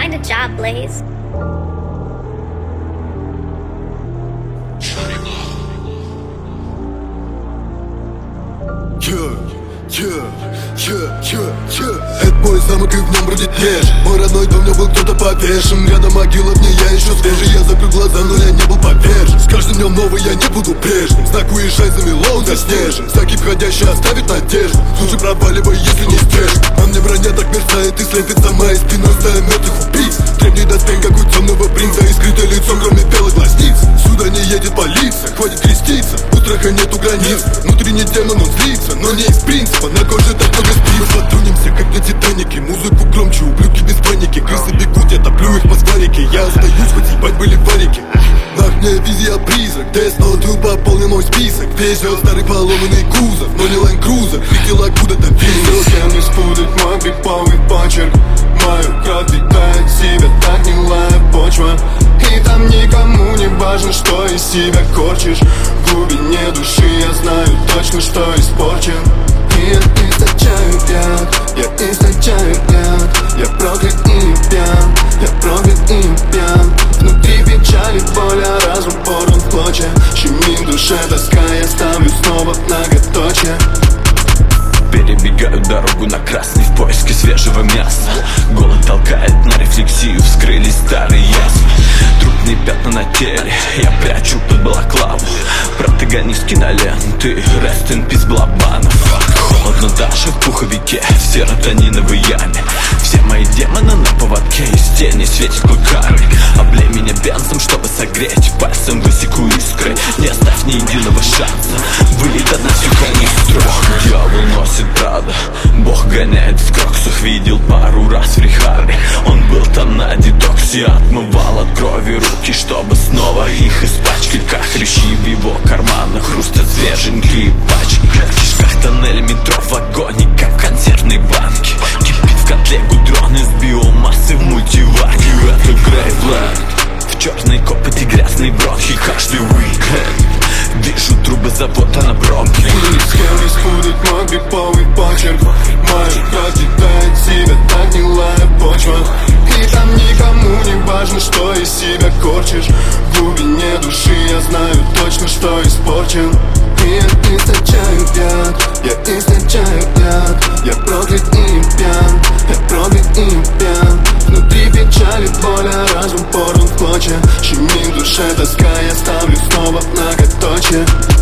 find a job, Blaze. Это мой замок, и в нем бродит неж. Мой родной дом, не был кто-то повешен. Рядом могила, мне я еще свежий. Я закрыл глаза, но я не был повержен. С каждым днем новый, я не буду прежним. Знак уезжай, замело, он заснежен. Знаки входящие оставит надежду. Лучше проваливай, если не стежь. А мне броня так мерцает и слепит за моей спиной стая мертвых убийц. Древний доспех, как у темного принца, и скрытое лицом, кроме белых глазниц. Сюда не едет полиция, хватит креститься. У страха нету границ. Внутренний демон, он злится, но не из принципа. На коже так много спиц. Мы потрудимся, как на Титанике. Музыку громче, ублюдки без паники. Крысы бегут, я топлю их по сварике. Я остаюсь, хоть ебать были варики. На окне визия призрак. Death пополнил мой список. Везет старый поломанный кузов, но не Land Cruiser. Летел откуда-то ветер. С кем не спутать мой гриповый почерк. Мою кровь питает себя так гнилая почва. И там никому не важно, что из себя корчишь. В глубине души я знаю точно, что испорчен. И я источаю яд, я источаю яд. Я проклят и не пьян, я проклят и не пьян. Внутри печали, боль, а разум порван в клочья. Щемит в душе тоска, я ставлю снова многоточие. Перебегаю дорогу на красный в поиске свежего мяса. Голод толкает на рефлексию, вскрылись старые язвы. Трупные пятна на теле, я прячу под балаклаву. Протагонист киноленты, rest in peace Блабанов. Холодно даже в пуховике, в серотониновой яме. Все мои демоны на поводке, из тени светит клыками. Облей меня бензом, чтобы согреть, пальцем высеку искры. Не оставь ни единого шанса, вылей до нас всю канистру. Дьявол носит Прада, Бог гоняет в кроксах. Видел пару раз в Рихарде, он был там на детоксе. Отмывал от крови руки, чтобы снова их испачкать. Как хрящи в его карманах, хрустят свеженькие пачки. В кишках тоннеля метро в вагоне, как в консервной банке. Кипит в котле гудрон из биомассы в мультиварке. Это Грейвленд, в черной копоти грязные бронхи. Каждый уикенд вижу трубы завода на пробке. С кем не спутать мой гриповый почерк. Мою кровь питает себя так гнилая почва. И там никому не важно, что из себя корчишь. В глубине души я знаю точно, что испорчен. И я источаю яд, я источаю яд. Я проклят и не пьян, я проклят и не пьян. Внутри печали, боль, а разум порван в клочья. Щемит в душе тоска, я ставлю снова многоточие.